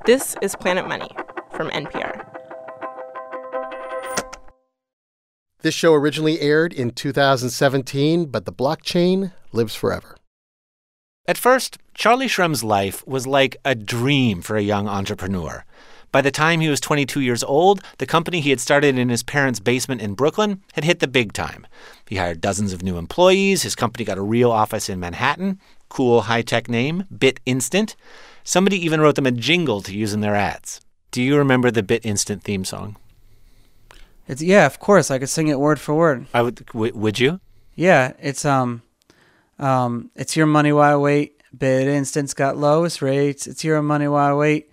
This is Planet Money from NPR. This show originally aired in 2017, but the blockchain lives forever. At first, Charlie Shrem's life was like a dream for a young entrepreneur. By the time he was 22 years old, the company he had started in his parents' basement in Brooklyn had hit the big time. He hired dozens of new employees. His company got a real office in Manhattan. Cool high-tech name, BitInstant. Somebody even wrote them a jingle to use in their ads. Do you remember the BitInstant theme song? Yeah, of course. I could sing it word for word. Would you? Yeah, it's your money while I wait. BitInstant's got lowest rates. It's your money while I wait.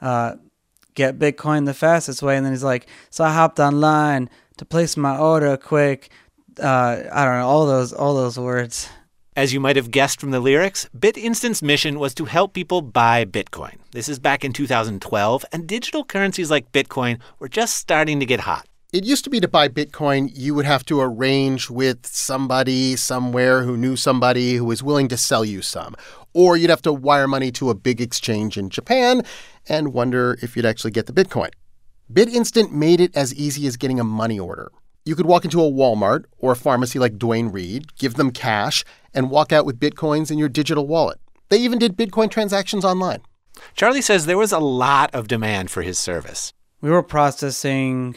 Get Bitcoin the fastest way. And then he's like, so I hopped online to place my order quick. I don't know, all those words. As you might have guessed from the lyrics, BitInstant's mission was to help people buy Bitcoin. This is back in 2012, and digital currencies like Bitcoin were just starting to get hot. It used to be to buy Bitcoin, you would have to arrange with somebody somewhere who knew somebody who was willing to sell you some. Or you'd have to wire money to a big exchange in Japan and wonder if you'd actually get the Bitcoin. BitInstant made it as easy as getting a money order. You could walk into a Walmart or a pharmacy like Duane Reade, give them cash, and walk out with Bitcoins in your digital wallet. They even did Bitcoin transactions online. Charlie says there was a lot of demand for his service. We were processing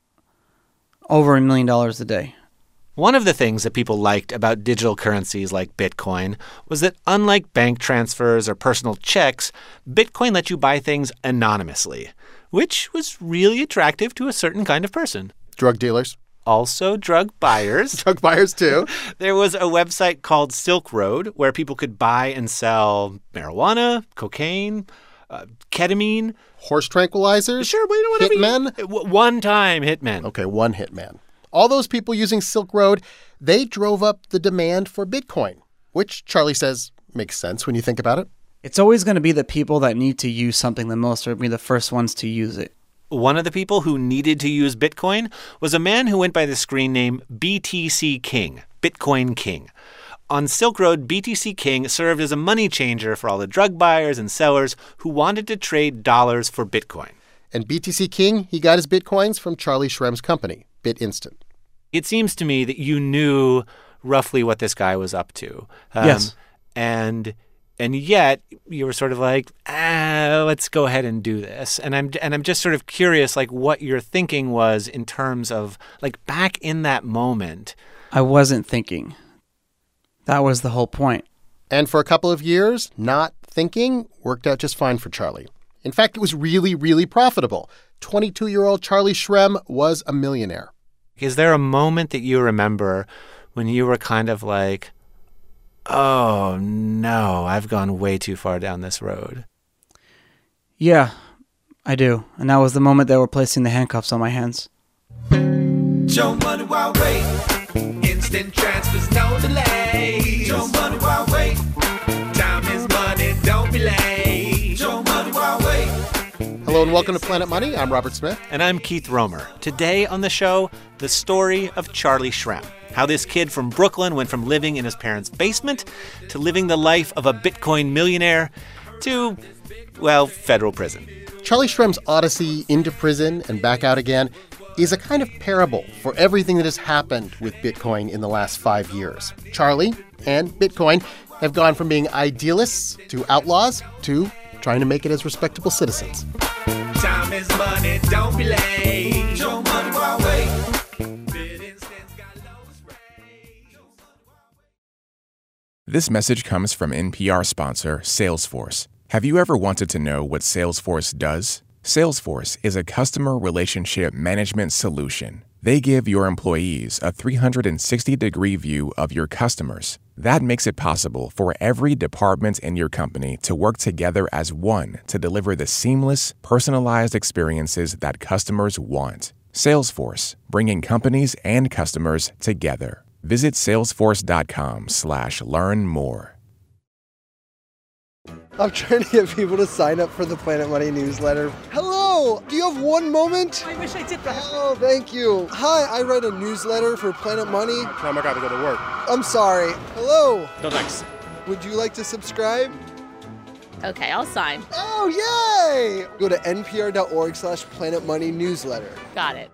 over $1 million a day. One of the things that people liked about digital currencies like Bitcoin was that unlike bank transfers or personal checks, Bitcoin let you buy things anonymously, which was really attractive to a certain kind of person. Drug dealers. Also drug buyers. Drug buyers, too. There was a website called Silk Road where people could buy and sell marijuana, cocaine, ketamine. Horse tranquilizers? Sure, but you know what Hitmen? I mean? One-time hitmen. Okay, one hitman. All those people using Silk Road, they drove up the demand for Bitcoin, which Charlie says makes sense when you think about it. It's always going to be the people that need to use something the most are going to be the first ones to use it. One of the people who needed to use Bitcoin was a man who went by the screen name BTC King, Bitcoin King. On Silk Road, BTC King served as a money changer for all the drug buyers and sellers who wanted to trade dollars for Bitcoin. And BTC King, he got his Bitcoins from Charlie Shrem's company, BitInstant. It seems to me that you knew roughly what this guy was up to. Yes. And yet you were sort of like, let's go ahead and do this. And I'm just sort of curious, like, what your thinking was in terms of, like, back in that moment. I wasn't thinking. That was the whole point. And for a couple of years, not thinking worked out just fine for Charlie. In fact, it was really, really profitable. 22-year-old Charlie Shrem was a millionaire. Is there a moment that you remember when you were kind of like, oh, no, I've gone way too far down this road? Yeah, I do. And that was the moment they were placing the handcuffs on my hands. Show money while wait. Instant transfers, no delay. Show money while wait. Time is money, don't be late. Show money while wait. Hello and welcome to Planet Money. I'm Robert Smith. And I'm Keith Romer. Today on the show, the story of Charlie Shrem. How this kid from Brooklyn went from living in his parents' basement to living the life of a Bitcoin millionaire to, well, federal prison. Charlie Shrem's odyssey into prison and back out again is a kind of parable for everything that has happened with Bitcoin in the last 5 years. Charlie and Bitcoin have gone from being idealists to outlaws to trying to make it as respectable citizens. Time is money, don't be late. Show money while wait. This message comes from NPR sponsor Salesforce. Have you ever wanted to know what Salesforce does? Salesforce is a customer relationship management solution. They give your employees a 360-degree view of your customers. That makes it possible for every department in your company to work together as one to deliver the seamless, personalized experiences that customers want. Salesforce, bringing companies and customers together. Visit salesforce.com/learn more. I'm trying to get people to sign up for the Planet Money newsletter. Hello! Do you have one moment? I wish I did that. Oh, thank you. Hi, I write a newsletter for Planet Money. Time I got to go to work. I'm sorry. Hello! No thanks. Would you like to subscribe? Okay, I'll sign. Oh, yay! Go to npr.org/planetmoneynewsletter. Got it.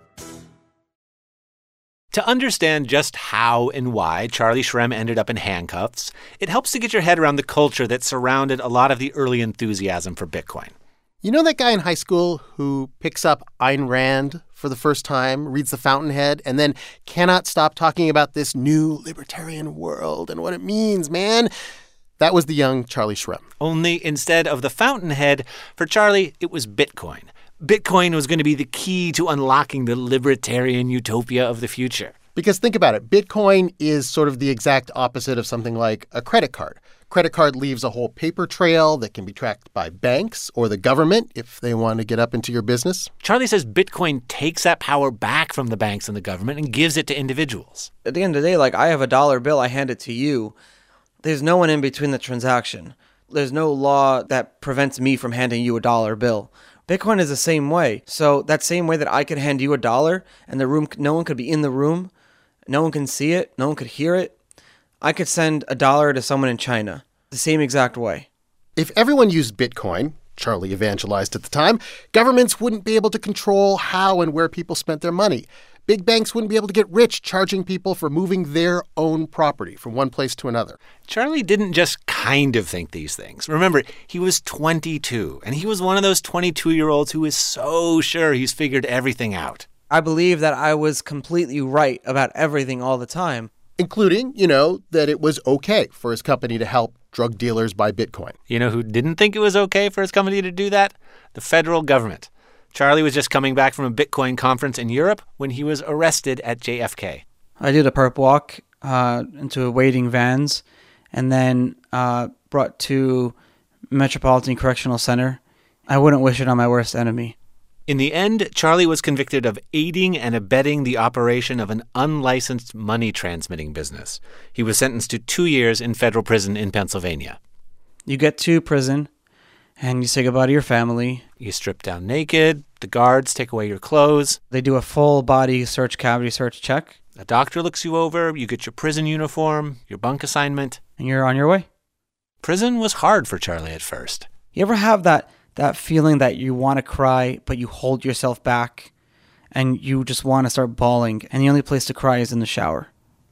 To understand just how and why Charlie Shrem ended up in handcuffs, it helps to get your head around the culture that surrounded a lot of the early enthusiasm for Bitcoin. You know that guy in high school who picks up Ayn Rand for the first time, reads The Fountainhead, and then cannot stop talking about this new libertarian world and what it means, man? That was the young Charlie Shrem. Only instead of The Fountainhead, for Charlie, it was Bitcoin. Bitcoin was going to be the key to unlocking the libertarian utopia of the future. Because think about it. Bitcoin is sort of the exact opposite of something like a credit card. Credit card leaves a whole paper trail that can be tracked by banks or the government if they want to get up into your business. Charlie says Bitcoin takes that power back from the banks and the government and gives it to individuals. At the end of the day, like, I have a dollar bill, I hand it to you. There's no one in between the transaction. There's no law that prevents me from handing you a dollar bill. Bitcoin is the same way. So that same way that I could hand you a dollar and the room, no one could be in the room, no one can see it, no one could hear it, I could send a dollar to someone in China the same exact way. If everyone used Bitcoin, Charlie evangelized at the time, governments wouldn't be able to control how and where people spent their money. Big banks wouldn't be able to get rich charging people for moving their own property from one place to another. Charlie didn't just kind of think these things. Remember, he was 22, and he was one of those 22-year-olds who is so sure he's figured everything out. I believe that I was completely right about everything all the time. Including, that it was okay for his company to help drug dealers buy Bitcoin. You know who didn't think it was okay for his company to do that? The federal government. Charlie was just coming back from a Bitcoin conference in Europe when he was arrested at JFK. I did a perp walk into waiting vans and then brought to Metropolitan Correctional Center. I wouldn't wish it on my worst enemy. In the end, Charlie was convicted of aiding and abetting the operation of an unlicensed money transmitting business. He was sentenced to 2 years in federal prison in Pennsylvania. You get to prison and you say goodbye to your family. You strip down naked. The guards take away your clothes. They do a full body search, cavity search check. A doctor looks you over. You get your prison uniform, your bunk assignment. And you're on your way. Prison was hard for Charlie at first. You ever have that feeling that you want to cry, but you hold yourself back and you just want to start bawling, and the only place to cry is in the shower?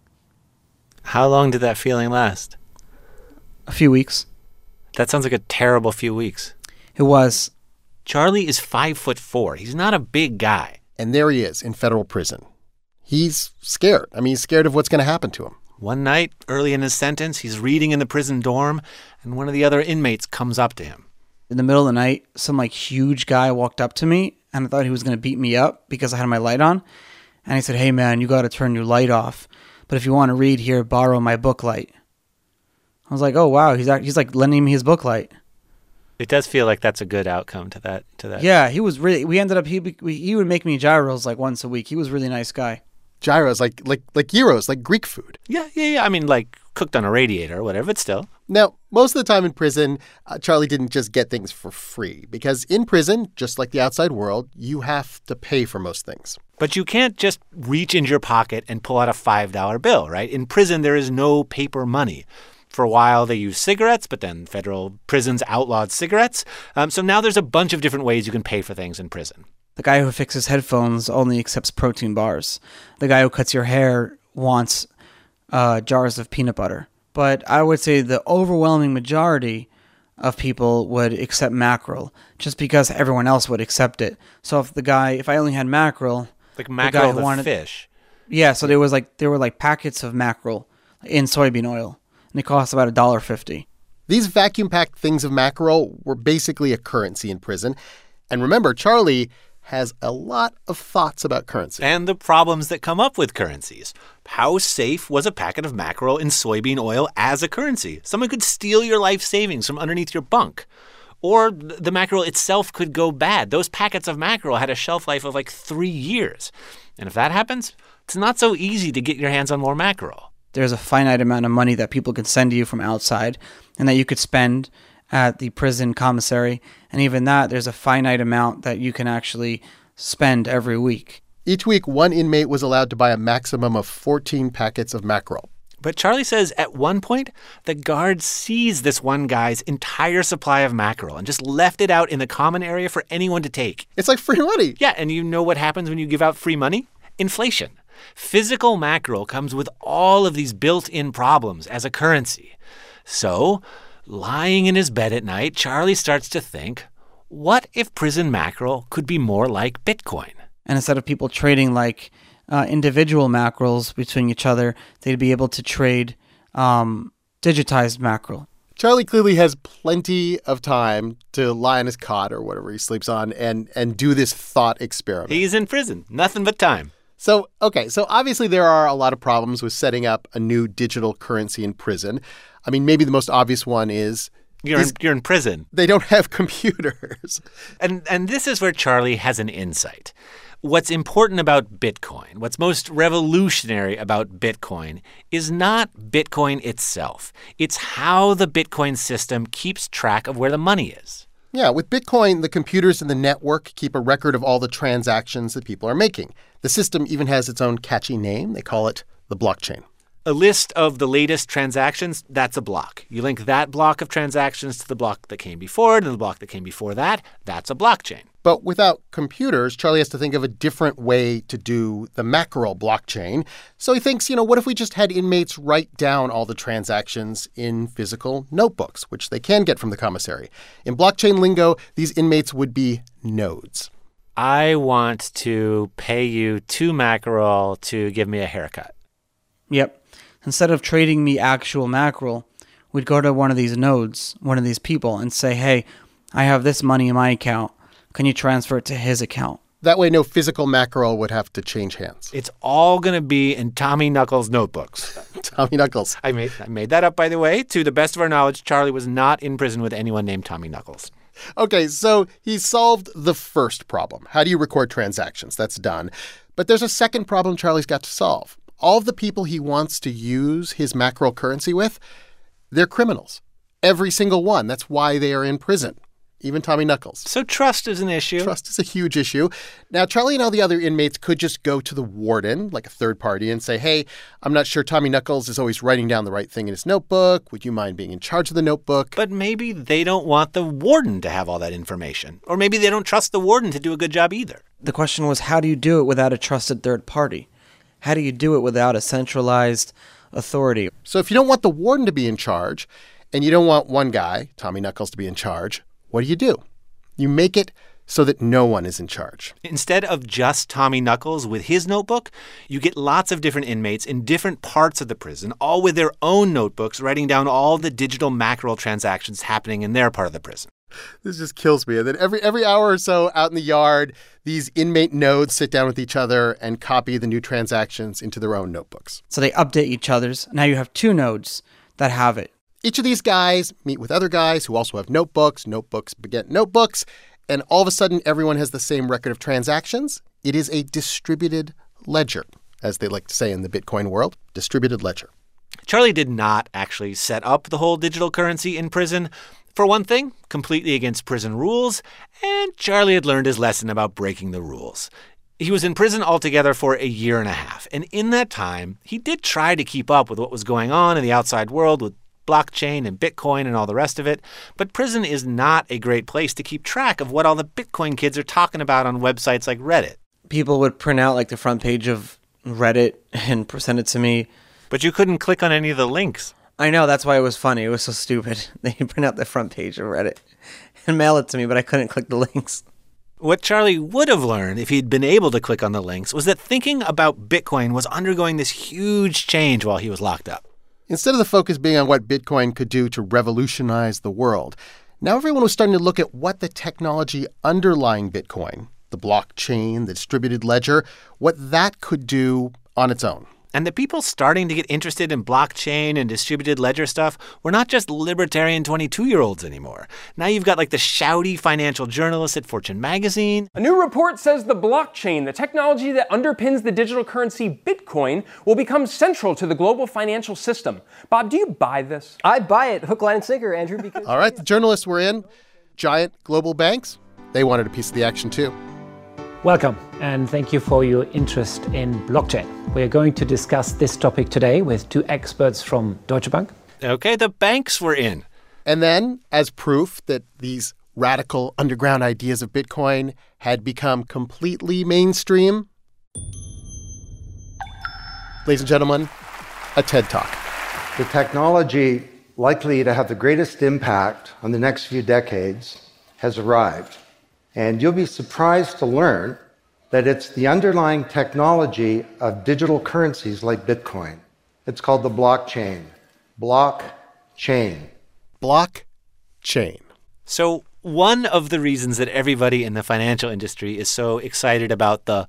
How long did that feeling last? A few weeks. That sounds like a terrible few weeks. It was. Charlie is 5'4". He's not a big guy. And there he is in federal prison. He's scared. He's scared of what's going to happen to him. One night, early in his sentence, he's reading in the prison dorm, and one of the other inmates comes up to him. In the middle of the night, some huge guy walked up to me, and I thought he was going to beat me up because I had my light on. And he said, "Hey man, you got to turn your light off. But if you want to read here, borrow my book light." I was like, "Oh wow, he's lending me his book light." It does feel like that's a good outcome to that. Yeah, he was really. We ended up he would make me gyros once a week. He was a really nice guy. Gyros, like gyros, like Greek food. Yeah. Cooked on a radiator or whatever, but still. Now, most of the time in prison, Charlie didn't just get things for free. Because in prison, just like the outside world, you have to pay for most things. But you can't just reach into your pocket and pull out a $5 bill, right? In prison, there is no paper money. For a while, they used cigarettes, but then federal prisons outlawed cigarettes. So now there's a bunch of different ways you can pay for things in prison. The guy who fixes headphones only accepts protein bars. The guy who cuts your hair wants jars of peanut butter. But I would say the overwhelming majority of people would accept mackerel just because everyone else would accept it. So if I only had mackerel... Like mackerel the fish. Yeah, so there were packets of mackerel in soybean oil. And it cost about $1.50. These vacuum-packed things of mackerel were basically a currency in prison. And remember, Charlie has a lot of thoughts about currency. And the problems that come up with currencies. How safe was a packet of mackerel in soybean oil as a currency? Someone could steal your life savings from underneath your bunk. Or the mackerel itself could go bad. Those packets of mackerel had a shelf life of 3 years. And if that happens, it's not so easy to get your hands on more mackerel. There's a finite amount of money that people can send to you from outside and that you could spend at the prison commissary. And even that, there's a finite amount that you can actually spend every week. Each week, one inmate was allowed to buy a maximum of 14 packets of mackerel. But Charlie says at one point, the guard seized this one guy's entire supply of mackerel and just left it out in the common area for anyone to take. It's like free money. Yeah, and you know what happens when you give out free money? Inflation. Physical mackerel comes with all of these built-in problems as a currency. So, lying in his bed at night, Charlie starts to think, what if prison mackerel could be more like Bitcoin? And instead of people trading like individual mackerels between each other, they'd be able to trade digitized mackerel. Charlie clearly has plenty of time to lie on his cot or whatever he sleeps on and do this thought experiment. He's in prison. Nothing but time. So obviously there are a lot of problems with setting up a new digital currency in prison. I mean, maybe the most obvious one is You're in prison. They don't have computers. And this is where Charlie has an insight. What's important about Bitcoin, what's most revolutionary about Bitcoin, is not Bitcoin itself. It's how the Bitcoin system keeps track of where the money is. Yeah, with Bitcoin, the computers in the network keep a record of all the transactions that people are making. The system even has its own catchy name. They call it the blockchain. A list of the latest transactions, that's a block. You link that block of transactions to the block that came before it and the block that came before that. That's a blockchain. But without computers, Charlie has to think of a different way to do the mackerel blockchain. So he thinks, what if we just had inmates write down all the transactions in physical notebooks, which they can get from the commissary. In blockchain lingo, these inmates would be nodes. I want to pay you 2 mackerel to give me a haircut. Yep. Instead of trading me actual mackerel, we'd go to one of these nodes, one of these people, and say, hey, I have this money in my account. Can you transfer it to his account? That way, no physical mackerel would have to change hands. It's all going to be in Tommy Knuckles' notebooks. Tommy Knuckles. I made that up, by the way. To the best of our knowledge, Charlie was not in prison with anyone named Tommy Knuckles. Okay, so he solved the first problem. How do you record transactions? That's done. But there's a second problem Charlie's got to solve. All of the people he wants to use his mackerel currency with, they're criminals. Every single one. That's why they are in prison. Even Tommy Knuckles. So trust is an issue. Trust is a huge issue. Now, Charlie and all the other inmates could just go to the warden, like a third party, and say, hey, I'm not sure Tommy Knuckles is always writing down the right thing in his notebook. Would you mind being in charge of the notebook? But maybe they don't want the warden to have all that information. Or maybe they don't trust the warden to do a good job either. The question was, how do you do it without a trusted third party? How do you do it without a centralized authority? So if you don't want the warden to be in charge, and you don't want one guy, Tommy Knuckles, to be in charge, what do? You make it so that no one is in charge. Instead of just Tommy Knuckles with his notebook, you get lots of different inmates in different parts of the prison, all with their own notebooks, writing down all the digital mackerel transactions happening in their part of the prison. This just kills me. And then every hour or so out in the yard, these inmate nodes sit down with each other and copy the new transactions into their own notebooks. So they update each other's. Now you have 2 nodes that have it. Each of these guys meet with other guys who also have notebooks. Notebooks beget notebooks. And all of a sudden, everyone has the same record of transactions. It is a distributed ledger, as they like to say in the Bitcoin world, distributed ledger. Charlie did not actually set up the whole digital currency in prison. For one thing, completely against prison rules, and Charlie had learned his lesson about breaking the rules. He was in prison altogether for a year and a half, and in that time, he did try to keep up with what was going on in the outside world with blockchain and Bitcoin and all the rest of it, but prison is not a great place to keep track of what all the Bitcoin kids are talking about on websites like Reddit. People would print out like the front page of Reddit and send it to me. But you couldn't click on any of the links. I know, that's why it was funny. It was so stupid. They print out the front page of Reddit and mail it to me, but I couldn't click the links. What Charlie would have learned if he'd been able to click on the links was that thinking about Bitcoin was undergoing this huge change while he was locked up. Instead of the focus being on what Bitcoin could do to revolutionize the world, now everyone was starting to look at what the technology underlying Bitcoin, the blockchain, the distributed ledger, what that could do on its own. And the people starting to get interested in blockchain and distributed ledger stuff were not just libertarian 22-year-olds anymore. Now you've got like the shouty financial journalists at Fortune magazine. A new report says the blockchain, the technology that underpins the digital currency Bitcoin, will become central to the global financial system. Bob, do you buy this? I buy it hook, line, and sinker, Andrew, because... All right, the journalists were in. Giant global banks, they wanted a piece of the action too. Welcome, and thank you for your interest in blockchain. We are going to discuss this topic today with two experts from Deutsche Bank. Okay, the banks were in. And then, as proof that these radical underground ideas of Bitcoin had become completely mainstream, ladies and gentlemen, a TED Talk. The technology likely to have the greatest impact on the next few decades has arrived. And you'll be surprised to learn that it's the underlying technology of digital currencies like Bitcoin. It's called the blockchain. Blockchain. Blockchain. So one of the reasons that everybody in the financial industry is so excited about the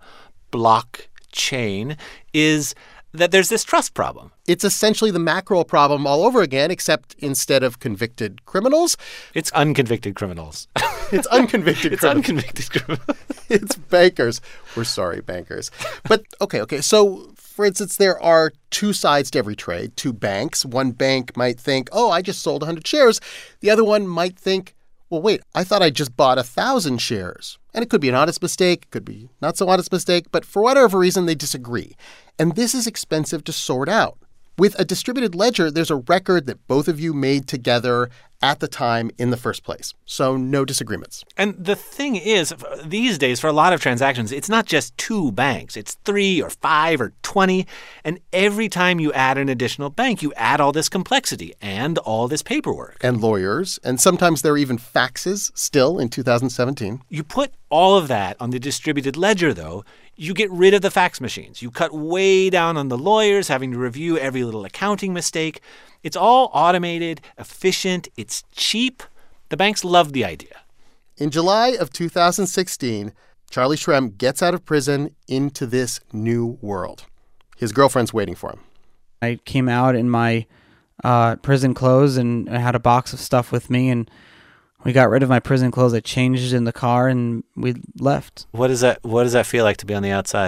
blockchain is that there's this trust problem. It's essentially the mackerel problem all over again, except instead of convicted criminals, it's unconvicted criminals. It's unconvicted It's criminals. unconvicted criminals. It's bankers. We're sorry, bankers. But, okay. So, for instance, there are two sides to every trade, two banks. One bank might think, oh, I just sold 100 shares. The other one might think, well, wait, I thought I just bought 1,000 shares. And it could be an honest mistake, it could be not so honest mistake, but for whatever reason, they disagree. And this is expensive to sort out. With a distributed ledger, there's a record that both of you made together at the time in the first place. So no disagreements. And the thing is, these days, for a lot of transactions, it's not just two banks. It's 3 or 5 or 20. And every time you add an additional bank, you add all this complexity and all this paperwork. And lawyers. And sometimes there are even faxes still in 2017. You put all of that on the distributed ledger, though, you get rid of the fax machines. You cut way down on the lawyers having to review every little accounting mistake. It's all automated, efficient, it's cheap. The banks love the idea. In July of 2016, Charlie Shrem gets out of prison into this new world. His girlfriend's waiting for him. I came out in my prison clothes, and I had a box of stuff with me, and we got rid of my prison clothes. I changed in the car, and we left. What does that feel like to be on the outside?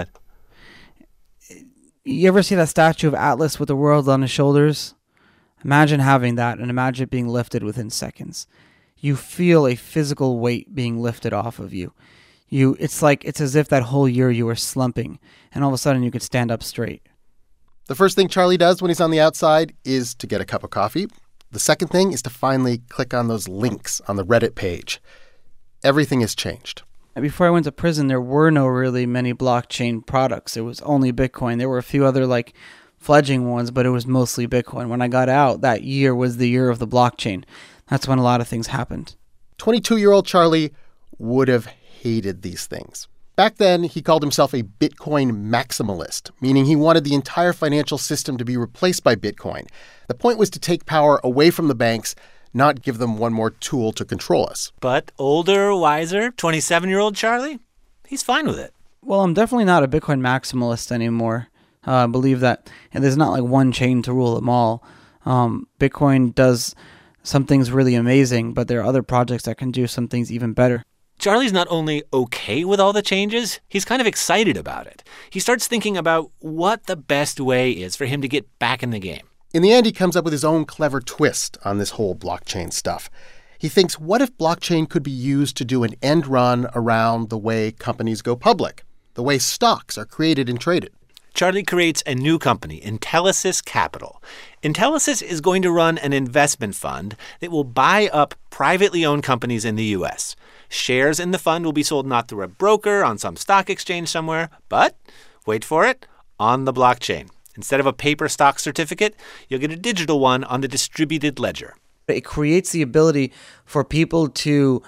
You ever see that statue of Atlas with the world on his shoulders? Imagine having that, and imagine it being lifted within seconds. You feel a physical weight being lifted off of you. It's as if that whole year you were slumping, and all of a sudden you could stand up straight. The first thing Charlie does when he's on the outside is to get a cup of coffee. The second thing is to finally click on those links on the Reddit page. Everything has changed. Before I went to prison, there were no really many blockchain products. It was only Bitcoin. There were a few other fledgling ones, but it was mostly Bitcoin. When I got out, that year was the year of the blockchain. That's when a lot of things happened. 22-year-old Charlie would have hated these things. Back then, he called himself a Bitcoin maximalist, meaning he wanted the entire financial system to be replaced by Bitcoin. The point was to take power away from the banks, not give them one more tool to control us. But older, wiser, 27-year-old Charlie, he's fine with it. Well, I'm definitely not a Bitcoin maximalist anymore. I believe that there's not one chain to rule them all. Bitcoin does some things really amazing, but there are other projects that can do some things even better. Charlie's not only okay with all the changes, he's kind of excited about it. He starts thinking about what the best way is for him to get back in the game. In the end, he comes up with his own clever twist on this whole blockchain stuff. He thinks, what if blockchain could be used to do an end run around the way companies go public, the way stocks are created and traded? Charlie creates a new company, Intellisys Capital. Intellisys is going to run an investment fund that will buy up privately owned companies in the U.S. Shares in the fund will be sold not through a broker on some stock exchange somewhere, but, wait for it, on the blockchain. Instead of a paper stock certificate, you'll get a digital one on the distributed ledger. It creates the ability for people to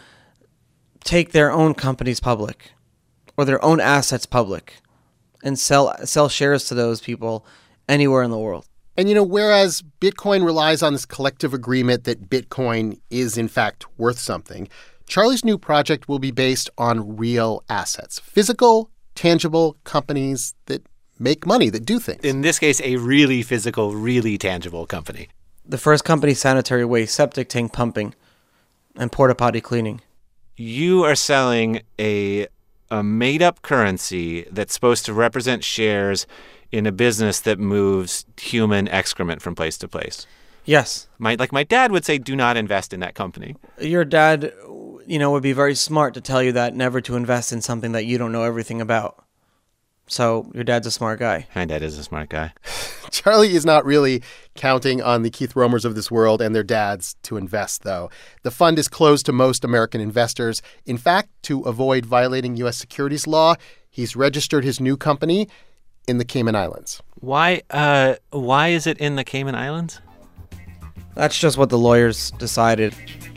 take their own companies public or their own assets public and sell shares to those people anywhere in the world. And, whereas Bitcoin relies on this collective agreement that Bitcoin is, in fact, worth something, Charlie's new project will be based on real assets, physical, tangible companies that make money, that do things. In this case, a really physical, really tangible company. The first company, sanitary waste, septic tank pumping, and porta potty cleaning. You are selling a made-up currency that's supposed to represent shares in a business that moves human excrement from place to place. Yes. My dad would say, do not invest in that company. Your dad, would be very smart to tell you that never to invest in something that you don't know everything about. So your dad's a smart guy. My dad is a smart guy. Charlie is not really counting on the Keith Romers of this world and their dads to invest, though. The fund is closed to most American investors. In fact, to avoid violating U.S. securities law, he's registered his new company in the Cayman Islands. Why is it in the Cayman Islands? That's just what the lawyers decided.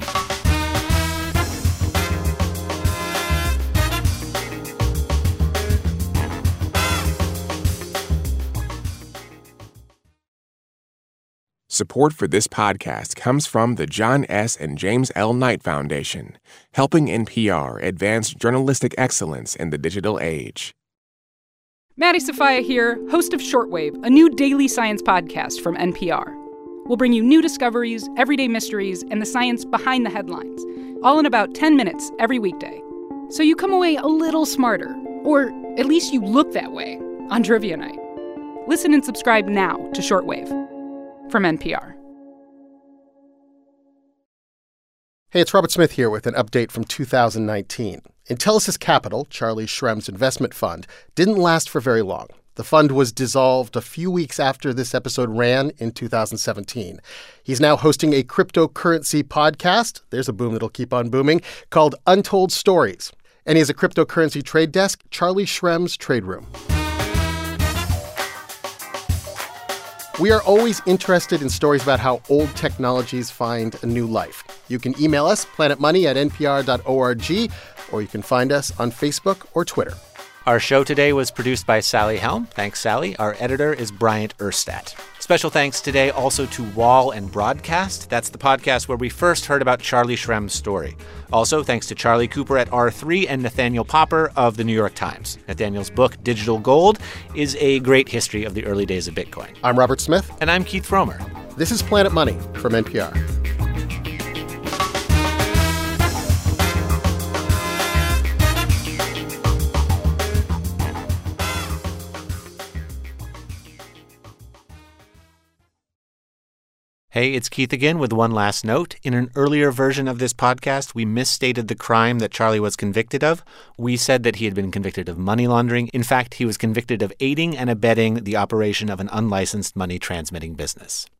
Support for this podcast comes from the John S. and James L. Knight Foundation, helping NPR advance journalistic excellence in the digital age. Maddie Sofia here, host of Shortwave, a new daily science podcast from NPR. We'll bring you new discoveries, everyday mysteries, and the science behind the headlines, all in about 10 minutes every weekday. So you come away a little smarter, or at least you look that way, on Trivia Night. Listen and subscribe now to Shortwave from NPR. Hey, it's Robert Smith here with an update from 2019. Intellisys Capital, Charlie Shrem's investment fund, didn't last for very long. The fund was dissolved a few weeks after this episode ran in 2017. He's now hosting a cryptocurrency podcast, there's a boom that'll keep on booming, called Untold Stories. And he has a cryptocurrency trade desk, Charlie Shrem's Trade Room. We are always interested in stories about how old technologies find a new life. You can email us, planetmoney@npr.org, or you can find us on Facebook or Twitter. Our show today was produced by Sally Helm. Thanks, Sally. Our editor is Bryant Erstadt. Special thanks today also to Wall and Broadcast. That's the podcast where we first heard about Charlie Shrem's story. Also, thanks to Charlie Cooper at R3 and Nathaniel Popper of The New York Times. Nathaniel's book, Digital Gold, is a great history of the early days of Bitcoin. I'm Robert Smith. And I'm Keith Romer. This is Planet Money from NPR. Hey, it's Keith again with one last note. In an earlier version of this podcast, we misstated the crime that Charlie was convicted of. We said that he had been convicted of money laundering. In fact, he was convicted of aiding and abetting the operation of an unlicensed money transmitting business.